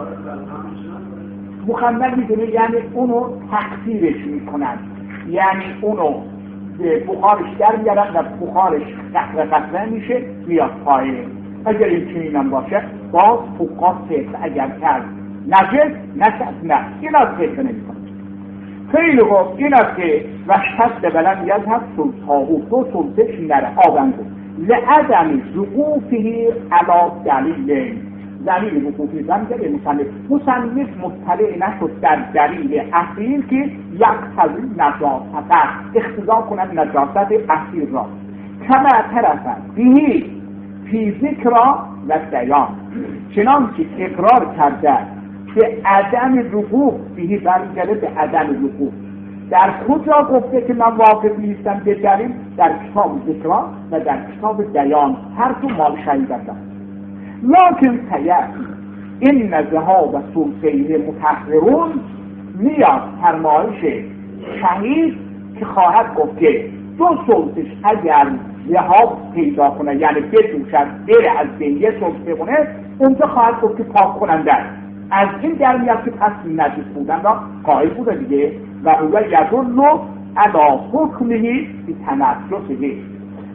مخمر میدونه یعنی اونو تقصیرش میکنن، یعنی اونو بخارش در میارن و بخارش قطره قطره میشه میاد پایین. اگر این چنین هم باشه باز فقا سیخ اگر کرد نجس نشد نه این از سیخ نمی کنه. خیلی خوب این است که وشتست بلن یذهب سلطاهو دو سلطش نره آبنگو لعدم وقوفه علی دلیل دلیل وقوفی زمینه به مصنف مصنف مطلع نشد در دلیل اصیل که یقتضی نجاست اقتضا کنند نجاست اصیل را کما طرفن بهی فی ذکر و بیان چنانکه اقرار کرده به عدم وقوف بهی برمیگرده به عدم وقوف در کجا گفته که من واقف نیستم به دلیل در کتاب ذکر و در کتاب بیان هر دو مال شهید هستند. لکن سیعی این ذهاب و سلطه متحررون میاد فرمایش شهید که خواهد گفت که دو سلطش اگر ذهاب پیدا کنه یعنی بجوشد بره از بین یه سلطه کنه اونجا خواهد گفت که پاک کننده از این در میاد که پس نجس بودن را قائل بوده دیگه و اولا یدلو علی حکمه بی تنجسه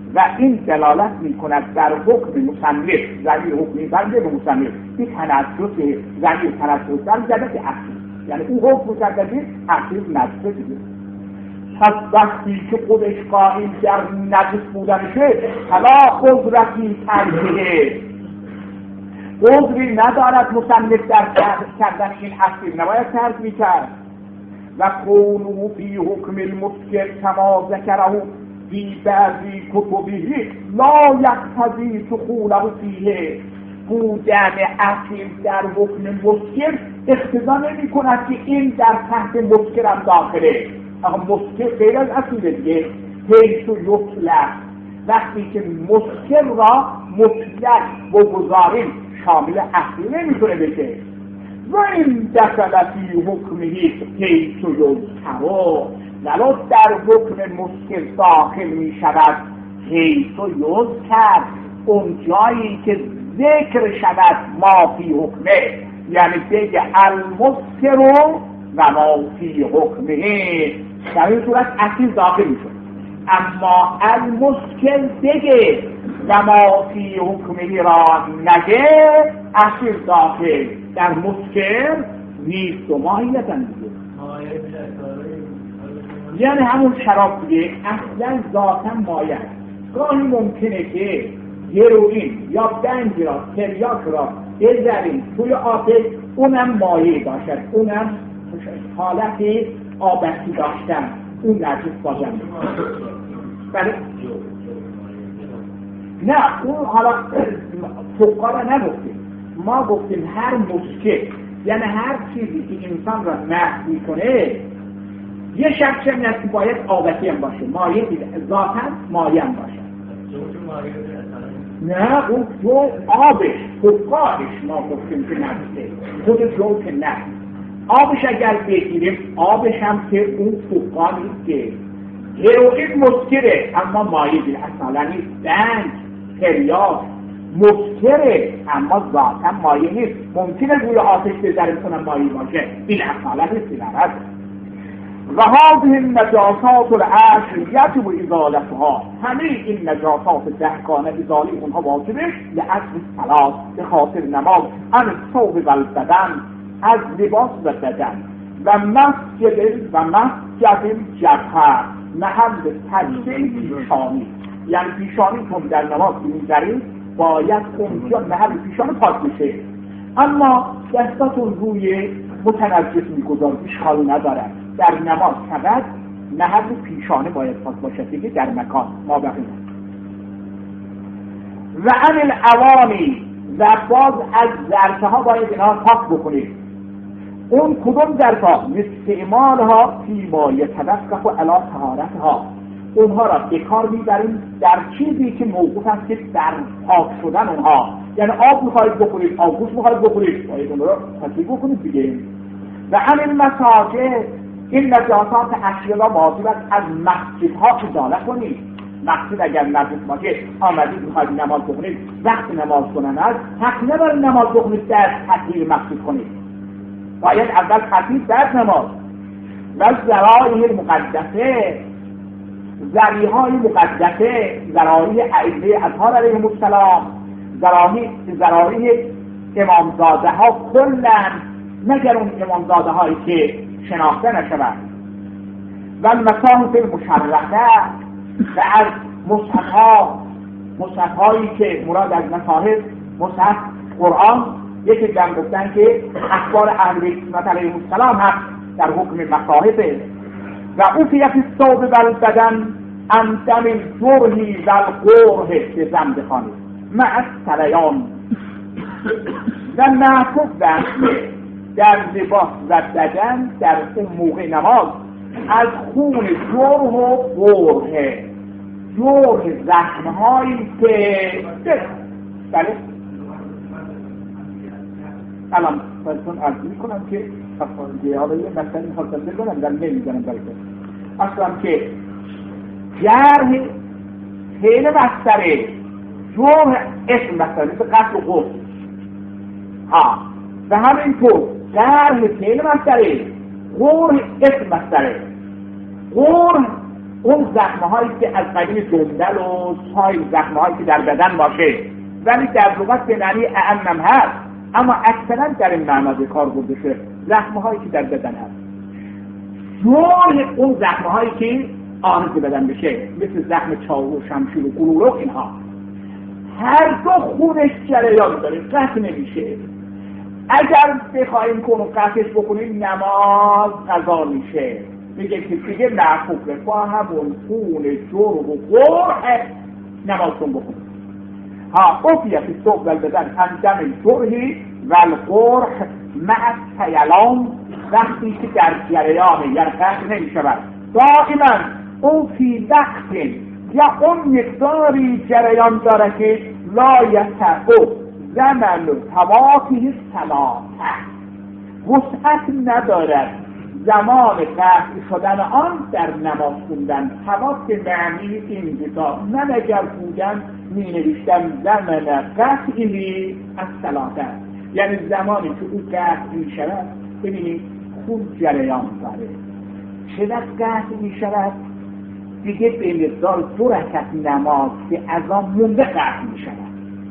و این دلالت میکند در حکم مصنف، ضمیر حکمی برده به مصنف، این تناسخ ضمیر تناسخ در جهت اصلی، یعنی اون حکم مصنفی اصلی نجسه دیگه. پس وقتی که خودش قائل در نجس بودنشه، فلا قدرتی ترکه، قدری ندارد مصنف در کردن این اصلی، نباید ترک میکرد. و قولو فی حکم المسکر کما ذکره فی بعضی کتبه لا یقتضی دخوله فیه، بودن اصیل در حکم مسکر اقتضا نمی کند که این در تحت مسکر هم داخله. اما مسکر غیر از اصیل دیگه، حیث و یطلق، وقتی که مسکر را مطلق بگذاریم شامل اصیل نمیتونه بشه. و این دخل فی حکمه حیث و یذکر، ولو در حکم مسکر داخل می شود حیث و یذکر، اون جایی که ذکر شود ما فی حکمه، یعنی بگه المسکر و ما فی حکمه، در این صورت اصیل داخل می شود. اما المسکر بگه و ما فی حکمه را نگه، اصیل داخل در مسکر نیست و ماهیتا دیگه، یعنی همون شراب دیگه اصلا ذاتا مایه. گاهی ممکنه که هروئین یا بنج را، تریاک را بذاریم توی آتش، اونم مایه باشد، اونم حالت آبکی داشتن، اون نجس باشد. بله نه، اون حالا فقها را نگفتیم، ما گفتیم هر مسکر، یعنی هر چیزی که انسان را محو میکنه یه شخص هم هست که باید آبکی هم باشه، مایه دیده ذاتا مایه هم باشه. نه اون جو آبش فقهاش ما گفتیم که نبوده، خود جو که نه، آبش اگر بگیریم آبش هم که اون فقها نیست که هروئین مسکره اما مایه دیده اصلا نیست، بنج تریاک مسکره اما ذاتا مایه نیست، ممکنه روی آتش بذاریم کنم مایه باشه، این اصلا نیست دیدارد. و هذه النجاسات العشر یجب ازالتها، همه این نجاسات دهگانه ازاله اونها واجبه لعجل الصلاة، به خاطر نماز، عن الثوب و البدن، از لباس و بدن، و مسجد و مسجد جبهه، محل تجدید پیشانی، یعنی پیشانی تون در نماز می‌ذارید باید اونجا محل پیشانی پاک میشه، اما دستاتون روی متنجس میگذارید اشکالی ندارد، در نماز فقط محل پیشانه باید پاک باشد دیگه، در مکان ما بقیه. و عن الاوانی، و باز از ظرفه ها باید اینها پاک بکنید. اون کدوم ظرفها؟ استعمالها فی ما یتوقف علی طهارتها، اونها را به کار میبریم در چیزی که موقوف است که در پاک شدن اونها، یعنی آب میخواهید بخورید، آبگوشت میخواهید بخورید، باید اون را تصویب بکنید دیگه. و همین مساجد، این نجاسات اشیاء واجب است از مسجدها ازاله کنید. مسجد اگر نجس باشه آمدید میخواهید نماز بخونید، وقت نماز کنن است حق ندارید نماز بخونید در تطهیر مسجد کنید، باید اول تطهیر بعد نماز. و ذرایح مقدسه، ذریهای مقدسه، ذرایح ائمه اطهار علیهم السلام، ذرایح ذرایح امامزاده ها کلن، مگر اون امامزاده هایی که شناخته نشوند. و المصاحف المشرفه، و از مصحف ها، مصحف هایی که مراد از مصاحف مصحف قرآن، یکی دم گفتن که اخبار اهل بیت سنت علیهم السلام هم در حکم مصاحفه. و اوفیت الثوب و البدن عن دم الجرح و القرح به زن بخوانید مع السریان. و محفوظ در لباس و بدن در اون موقع نماز از خون جرح و قرح، جرح زخمهایی که بله الان بایدتون عرض میکنم که افضل حالا یه مثلا این حالتن بگنم در نمیزنم برکن اصلا که جرح فعل مصدره، جرح اسم مصدره، مثل قتل و قتل ها، و همینطور جرح فعل مصدره، قرح اسم مصدره. قرح اون زخمه هایی که از قبیل دندل و سایر زخمه هایی که در بدن باشه، ولی در لغت به معنی اعمم هست، اما اکثرا در این معنا به کار برده شده زخمه هایی که در بدن هست. جرح اون زخمه هایی که آنز بدن بشه، مثل زخم چاقو و شمشیر و گلوله اینها، هر دو خونش جریان داره، قطع نمیشه. اگر بخوایم کنو قطعش بکنیم نماز قضا میشه. میگه که دیگه معفوفه با همون خون جرح و قرح نمازتون بکنیم. ها افیه فی الثوب والبدن عن دم الجرح والقرح مع السیلان، وقتی که در جریان یعنی قطع نمیشود دائما اون فی وقت یا اون مقداری جریان داره که لا یسعو زمن تواطی صلاته، وسعت ندارد زمان قطع شدن آن در نماز خوندن. تواط به معنی این کتاب من اگر بودم می نوشتم زمن قطعی از صلاته، یعنی زمانی که او قطع می شود ببینید خون جریان داره، چقدر قطع می شود دیگه به مقدار دو رکعت نماز که از آن مونده قطع می شود،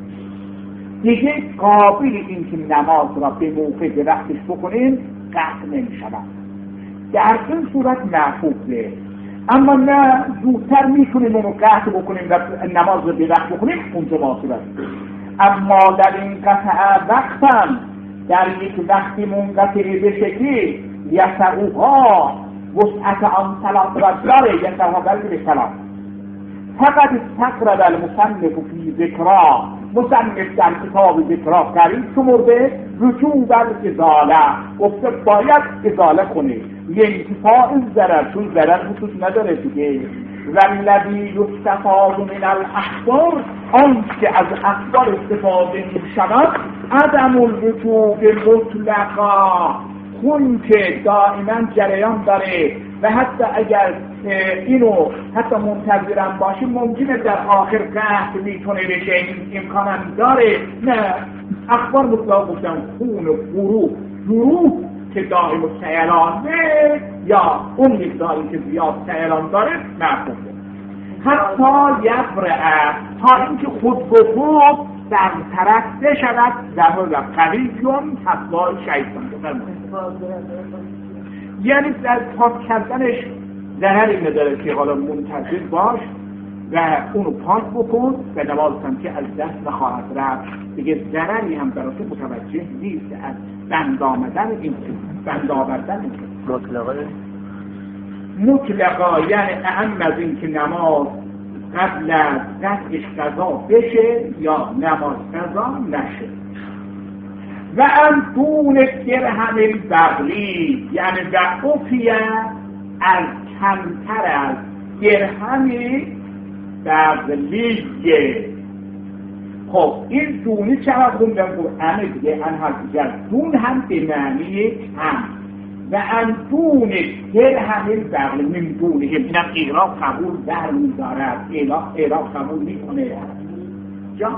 دیگه قابل این که نماز را به موقع به وقتش بکنیم قطع نمی شود. در این صورت معفوفه. اما نه زودتر میتونیم اونو قطع بکنیم و نماز را به وقت بکنیم، اونجا معصوبت. اما در این قطع وقتم در یک وقتی منقطع بشه که یسعوها وسعت آن صلات را داره، یسعوها بلکه به صلات. فقط استقرب المصنف فی ذکرا، مصنف در کتاب ذکرا قریب شمرده رجوع بر ازاله، گفته باید ازاله کنه لانتفاع ضرر، چون ضرر وجود نداره دیگه. والذی یستفاد من الاخبار، آنچه از اخبار استفاده میشود عدم الوجوب مطلقا، خون که دائما جریان داره و حتی اگر اینو حتی منتظرم باشیم ممکنه در آخر قطع میتونه بشه، این امکانم داره. نه، اخبار مطلق گفتم خون و فروغ فروغ که دائم و سیلانه یا اون مقداری که زیاد سیلان داره معفوفه. حتی یبرعه، تا اینکه خود به خود در طرف بشود در مورد قویون حتی شیطان، یعنی در پاک کردنش ضرری نداره که حالا منتظر باش و اونو پاک بکن و نمازم که از دست نخواهد رفت، دیگه ضرری هم برای متوجه نیست از بند آمدن این بند آوردن این مطلقا مطلقا یعنی اهم از این که نماز قبل از قطعش قضا بشه یا نماز قضا نشه. و انتون درهم البغلی، یعنی و افیه از کمتر از درهم بغلیه. خب این دونی چقدر خوندم قرآن دیگه، ان حرفیگر دون هم به معنی کم و انتون درهم البغلی من دونه، اینم اعراب قبول در میدارد، اعراب قبول میکنه جا.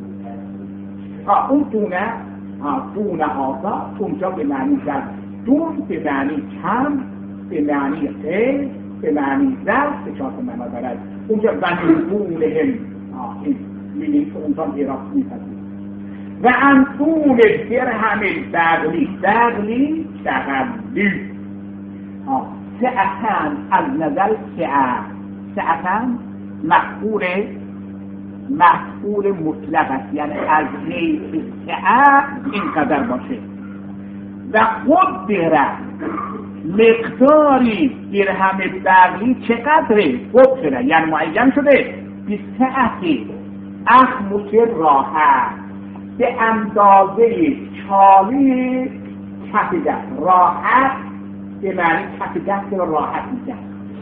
ها اون دونه دون آزا اونجا به معنی در دون به معنی کم، به معنی غیر، به معنی ظرف، به چهار معنا دارد. اونجا بندون هم این میگه که اونجا اعراب میپذیرد. و انتون درهم بغلی، بغلی تغلی سعتن از نظر سعه، سعتن مفعول مفعول مطلق است، یعنی از حیث سعه اینقدر باشه. و خود بره مقداری درهم بغلی چقدره؟ خود بره یعنی معین شده به سعتی اخمس راحت، به اندازه چالی کف دست. راحت به معنی کف دست رو راحت میگن،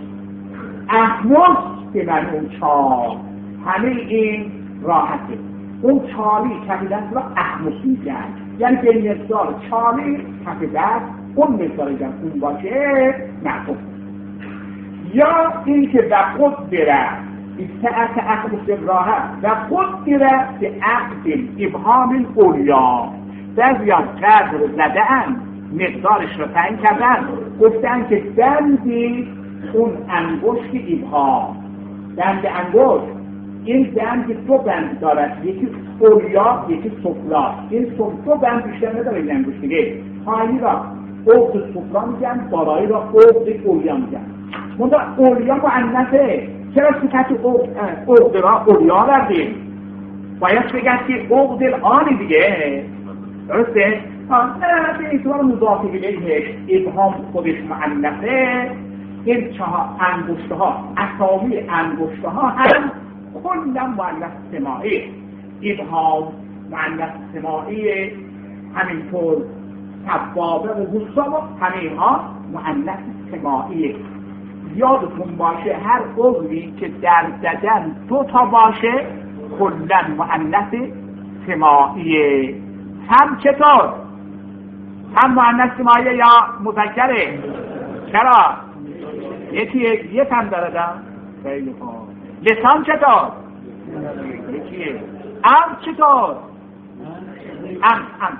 اخمس به معنی اون چال، همه این راحته. اون چالی کف دست رو اخمس میگن، یعنی به مقدار چالی کف دست اون مقدار اگر اون باشه معطوف. یا این که و خود بره ساعت اخمس راحت و خود بره به عقد ابهام اولیا، بعضیان قدر زدن مقدارش رو تعیین کردن، گفتن که بندی اون انگشت ابهام، دند انگشت، این دند دو بند دارد، یکی اولیا یکی سفلا. این دو بند بیشتر نداره این انگشت دیگه. پایینی را عقد سفلا میگن، بالایی را عقد اولیا میگن. منتها اولیا مؤنثه، چرا صفت عقد را اولیا بردیم؟ باید بگن که عقد الآنی دیگه، درسته؟ نه به اعتبار مضاف الیهش ابهام خودش مؤنثه. این چهار انگشته ها، اسامی انگشته ها هم کلا مؤنث سماعی، ابهام مؤنث سماعی، همینطور سبابه و وسطا همه ها مؤنث سماعی. یادتون باشه هر عضوی که در زدن دو تا باشه کلا مؤنث سماعی. هم چطور؟ هم مؤنث سماعی یا مذکره؟ چرا؟ یکی یک هم داره. خیلی خوب. لسان چطور؟ یکیه. ام چطور؟ ام ام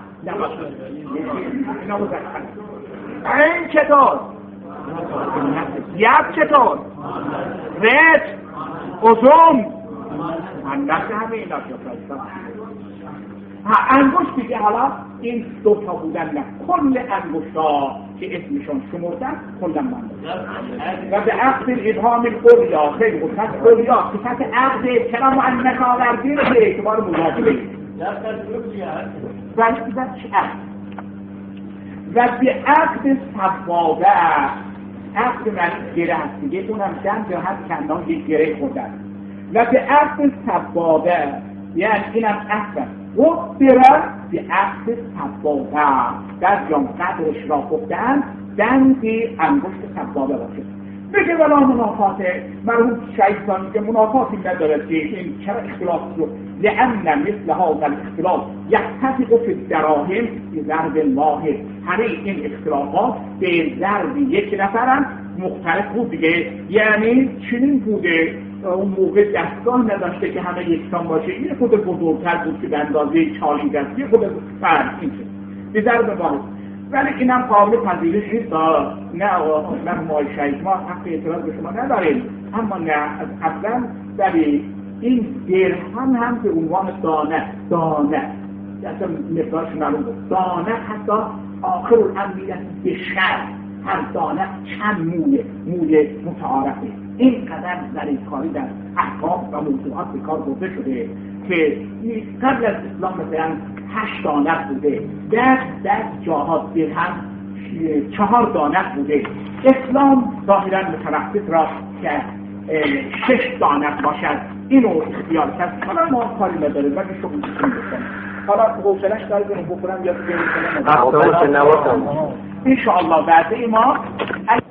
این چطور؟ یک چطور؟ رد ازوم مؤنث همه اینا شد. انگشت دیگه حالا این دو تا بودن نه، کل انگشتا که اسمشون شمردن کلا مؤنث. و به عقد الابهام الاولیا، خیلی خوب، صفت اولیا صفت عقد چرا مؤنث آوردین به اعتبار مضافه و و به عقد سبابه، عقد من گره هست دیگه، اونم چند یا هست کندان یک گره خوردن. و به عقد سبابه یعنی اینم عقد و برن به عقد سبابه در جام قدرش را گفتن دنگی انگشت سبابه باشه. بگه ولا منافاته، مرحوم شیطان که منافاتی ندارد که این چرا اختلاف شد؟ لأن مثل هذا الاختلاف يتفق في الدراهم بضرب واحد. همه این اختلافات به ضرب یک نفرن مختلف بود دیگه. یعنی چنین بوده اون موقع دستگاه نداشته که همه یکسان باشه، یه خود بزرگتر بود که به اندازه چالی دست، یه خود فرد این شد به ضرب واحد. ولی اینم قابل پذیرش نیست. نه من مای شهید ما حق اعتراض به شما نداریم، اما نه از اصلا ولی این درهم هم به عنوان دانه دانه اصلا مقدارش معلوم بود، دانه حتی آخر الانبیاء به شر، هر دانه چند موله موله متعارفه. اینقدر ظریفکاری در احکام و موضوعات به کار برده شده که قبل از اسلام مثلا هشت دانه بوده، در در جاها درهم چهار دانه بوده. اسلام ظاهرا متوسط را که شش دانه باشد اینو اختیار کرد. حالا ما کاری نداره ولی شغل بکنیم. حالا حوصله‌اش دارید اینو بکنم یا بگیریم؟ ان شاء الله بعد ما